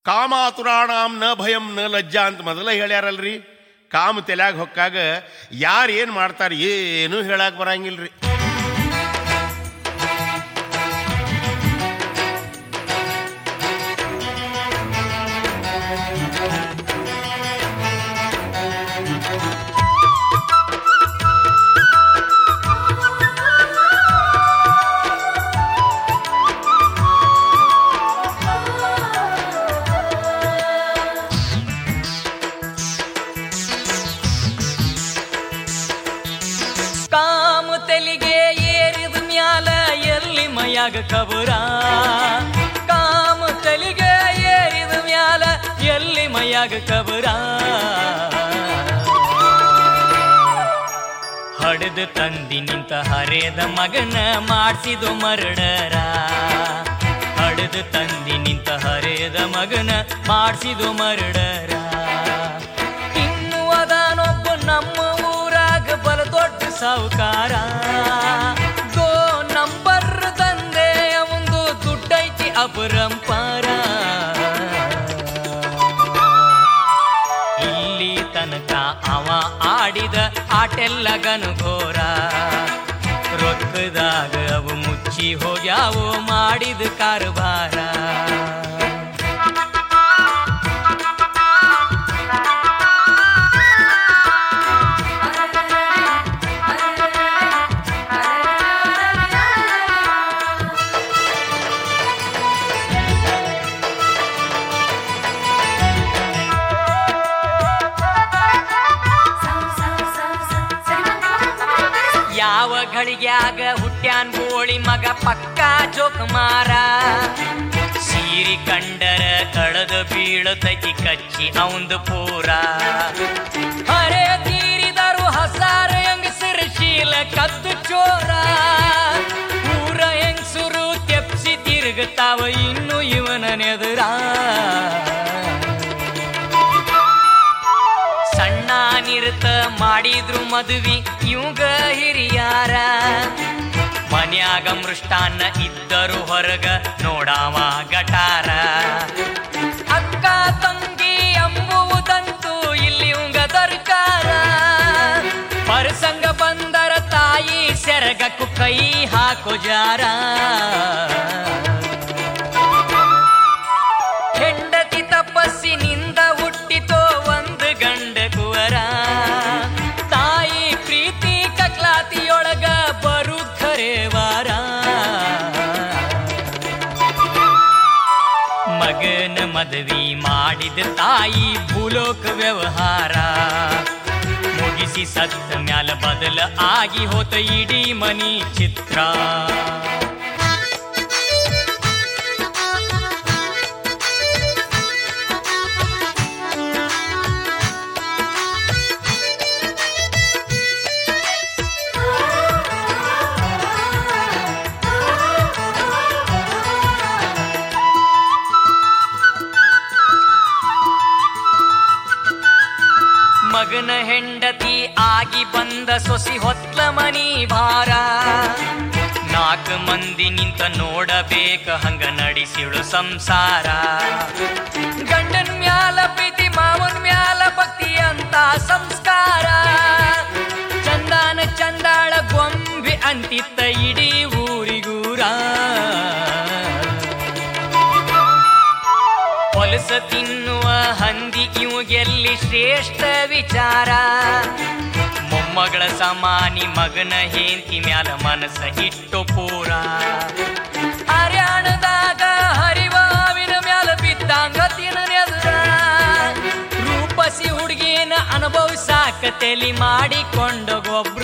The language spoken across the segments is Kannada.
ಕಾಮಾತುರಾಣಾಂ ನ ಭಯಂ ನ ಲಜ್ಜಾ ಅಂತ ಮೊದಲ ಹೇಳ್ಯಾರಲ್ರಿ. ಕಾಮ ತಲೆಯಾಗ ಹೊಕ್ಕಾಗ ಯಾರು ಏನು ಮಾಡ್ತಾರೆ ಏನೂ ಹೇಳಕ್ಕೆ ಬರಂಗಿಲ್ರಿ. ಕಬರ ಕಾಮ ತಲಿಗೆ ಏರಿದ ಮ್ಯಾಲ ಎಲ್ಲಿ ಮೈಯಾಗ ಕಬರ ಹಡದ ತಂದಿ ನಿಂತ ಹರೇದ ಮಗನ ಮಾಡಿಸಿದು ಮರಡರ ಹಡದ ತಂದಿ ನಿಂತ ಹರೇದ ಮಗನ ಮಾಡಿಸಿದು ಮರಡರ ಇನ್ನು ಅದಾನೊಬ್ಬ ನಮ್ಮ ಊರಾಗ ಬಲ ದೊಡ್ಡ ಸಾಹುಕಾರ ಅಪರಂಪಾರ ಇಲ್ಲಿ ತನಕ ಅವ ಆಡಿದ ಆಟೆಲ್ಲ ಗನಘೋರ ರೊಕ್ಕದಾಗ ಅವು ಮುಚ್ಚಿ ಹೋಗ್ಯಾವೋ ಮಾಡಿದ ಕಾರಬಾರ ಗಳಿಗ್ಯಾಗ ಹುಟ್ಟ್ಯಾನ್ ಗೋಳಿ ಮಗ ಪಕ್ಕ ಜೋಕುಮಾರ ಸೀರಿ ಕಂಡರ ಕಳದ ಬೀಳತೈತಿ ಕಚ್ಚಿ ಅವಂದು ಪೂರ ಹರೇ ತೀರಿದರು ಹಸಾರ ಹೆಂಗಸರ ಶೀಲ ಕದ್ದು ಚೋರ ಊರ ಹೆಂಗಸುರು ತೆಪ್ಸಿ ತಿರುಗುತ್ತಾವ ಇನ್ನು ಇವನ ನೆದುರ ನಿರತ ಮಾಡಿದ್ರು ಮದುವಿ ಇವಂಗ ಹಿರಿಯಾರ ಮನ್ಯಾಗ ಮೃಷ್ಟಾನ್ನ ಇದ್ದರು ಹೊರಗ ನೋಡಾವ ಗಟಾರ ಅಕ್ಕ ತಂಗಿ ಎಂಬುವುದಂತೂ ಇಲ್ಲಿ ಇವಂಗ ದರ್ಕಾರ ಪರಸಂಗ ಬಂದರ ತಾಯಿ ಸೆರಗಕ್ಕೂ ಕೈ ಹಾಕೋ ಜಾರ ಹೆಂಡತಿ ತಪಸ್ಸಿನಿಂದ ಹುಟ್ಟಿತೋ ಒಂದು ಗಂಡ ಕುವರ ತಾಯಿ ಪ್ರೀತಿ ಕಕ್ಲಾತಿಯೊಳಗ ಬರು ಖರೇವಾರ ಮಗನ ಮದುವೆ ಮಾಡಿದ ತಾಯಿ ಭೂಲೋಕ ವ್ಯವಹಾರ ಮುಗಿಸಿ ಸತ್ತ ಮ್ಯಾಲ ಬದಲ ಆಗಿ ಹೋತ ಇಡೀ ಮನಿ ಚಿತ್ರ ಮಗನ ಹೆಂಡತಿ ಆಗಿ ಬಂದ ಸೊಸಿ ಹೊತ್ಲ ಮನಿ ಭಾರ 4 ಮಂದಿ ನಿಂತ ನೋಡಬೇಕ ಹಂಗ ನಡೆಸಿಳು ಸಂಸಾರ ಗಂಡನ್ ಮ್ಯಾಲ ಪ್ರೀತಿ ಮಾವನ್ ಮ್ಯಾಲ ಭಕ್ತಿ ಅಂತ ಸಂಸ್ಕಾರ ಚಂದಾನ ಚಂದಾಳ ಗೊಂಬಿ ಅಂತಿತ್ತ ಇಡೀ ಊರಿಗೂರ ಹೊಲಸ ತಿನ್ನುವ ಹಂದಿ ಇವುಗೆಲ್ಲಿ ಶ್ರೇಷ್ಠ ವಿಚಾರ ಮೊಮ್ಮಗಳ ಸಮಾನಿ ಮಗನ ಹೇಂತಿ ಮ್ಯಾಲ ಮನಸ್ಸ ಇಟ್ಟು ಪೂರ ಹರ್ಯಾಣದಾಗ ಹರಿವಾವಿನ ಮ್ಯಾಲ ಬಿದ್ದಂಗ ತಿನ್ನನೆದುರ ರೂಪಸಿ ಹುಡುಗಿನ ಅನುಭವಿಸಾಕ ತೆಲಿ ಮಾಡಿಕೊಂಡ ಗೊಬ್ರ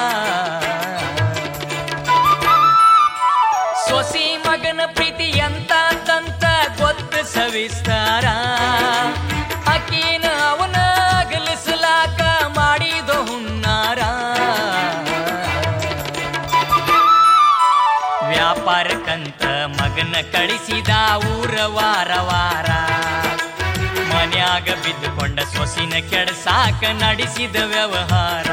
ಸೊಸಿ ಮಗನ ಪ್ರೀತಿ ಎಂತಂತ ಗೊತ್ತು ಸವಿಸ್ತಾರ ಅಕೀನ ಅವನ ಗಲಿಸಲಾಕ ಮಾಡಿದೋ ಹುನ್ನಾರ ವ್ಯಾಪಾರಕ್ಕಂತ ಮಗನ ಕಳಿಸಿದ ಊರ ವಾರ ವಾರ ಮನ್ಯಾಗ ಬಿದ್ದುಕೊಂಡ ಸೊಸಿನ ಕೆಡಸಾಕ ನಡೆಸಿದ ವ್ಯವಹಾರ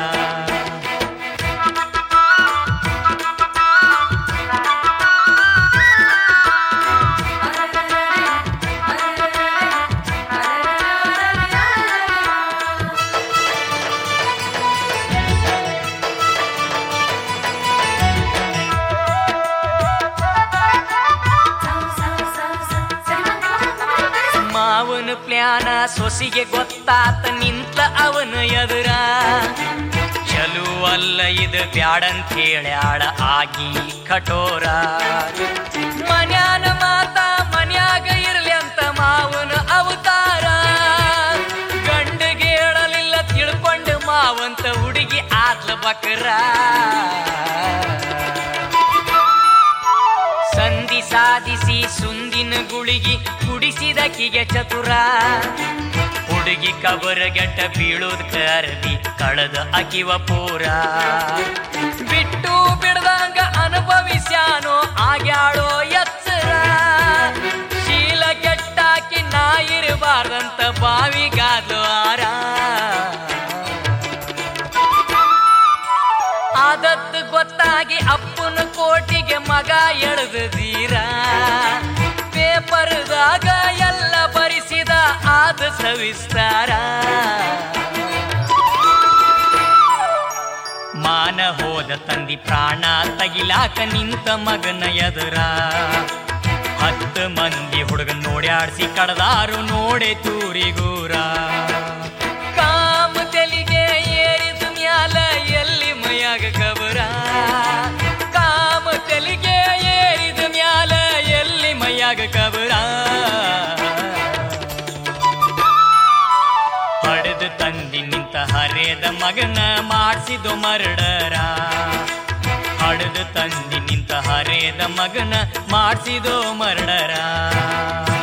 ಮಾವನ ಪ್ಲ್ಯಾನ ಸೊಸಿಗೆ ಗೊತ್ತಾತ ನಿಂತ ಅವನ ಎದುರ. ಚಲು ಅಲ್ಲ ಇದು ಬ್ಯಾಡಂತ ಹೇಳ್ಯಾಳ ಆಗಿ ಕಠೋರ. ಮನ್ಯಾನ ಮಾತ ಮನ್ಯಾಗ ಇರ್ಲಿ ಅಂತ ಮಾವನ ಅವತಾರ. ಗಂಡಿಗೆ ಹೇಳಲಿಲ್ಲ ತಿಳ್ಕೊಂಡು ಮಾವಂತ ಹುಡುಗಿ ಆತ್ಲ ಬಕರ. ಸಂಧಿ ಸಾಧಿಸಿ ಸುಂದಿನ ಗುಳಿಗಿ ಕುಡಿಸಿದಕಿಗೆ ಚತುರ. ಹುಡುಗಿ ಕಬರಗೆಟ್ಟ ಬೀಳೋದ್ ಕರದಿ ಕಳೆದ ಅಕಿವ ಪೂರ. ಬಿಟ್ಟು ಬಿಡದಂಗ ಅನುಭವಿಸ್ಯಾನೋ ಆಗ್ಯಾಳೋ ಎಚ್ಚರ. ಶೀಲ ಕೆಟ್ಟಾಕಿ ನಾ ಇರಬಾರ್ದಂತ ಬಾವಿಗಾದ್ಲು ಆರ. ಆದತ್ತು ಗೊತ್ತಾಗಿ ಅಪ್ಪನ ಕೋಟಿಗೆ ಮಗ ಎಳೆದು ತೀರ. ಪೇಪರ್ದಾಗ ಎಲ್ಲ ಬರಿಸಿದ ಆದ ಸವಿಸ್ತಾರ. ಮಾನ ಹೋದ ತಂದಿ ಪ್ರಾಣ ತಗಿಲಾಕ ನಿಂತ ಮಗನ ಎದುರ. 10 ಮಂದಿ ಹುಡುಗನ್ ನೋಡ್ಯಾಡ್ಸಿ ಕಡದಾರು ನೋಡೆ ತೂರಿಗೂರ. ಕಾಮ ತೆಲಿಗೆ ಏರಿದ ಮ್ಯಾಲ ಎಲ್ಲಿ ಮೈಯಾಗ ಕಬರ. ಕಾಮ ತೆಲಿಗೆ ಏರಿದ ಮ್ಯಾಲ ಎಲ್ಲಿ ಮೈಯಾಗ ಕಬರ. ಹಡೆದು ತಂದಿ ನಿಂತ ಹರೇದ ಮಗನ ಮಾಡಿಸಿದೋ ಮರ್ಡರ. ಹಡೆದು ತಂದಿ ನಿಂತ ಹರೇದ ಮಗನ ಮಾಡಿಸಿದೋ ಮರ್ಡರ.